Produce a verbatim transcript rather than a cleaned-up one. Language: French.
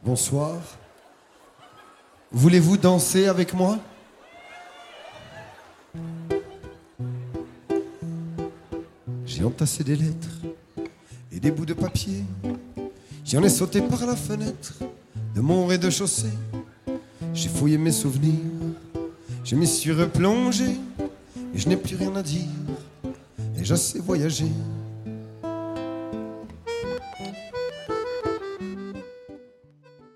Bonsoir. Voulez-vous danser avec moi ? J'ai entassé des lettres et des bouts de papier. J'en ai sauté par la fenêtre de mon rez-de-chaussée. J'ai fouillé mes souvenirs, je m'y suis replongé et je n'ai plus rien à dire et je sais voyager.